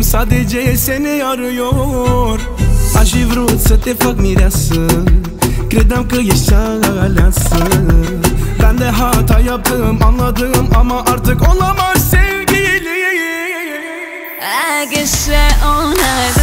sadece seni arıyor. Aș fi vrut să te fac mireasă, credeam că ești cea aleasă. Ben de hata yaptım anladım ama artık olamaz sevgili. I guess that all night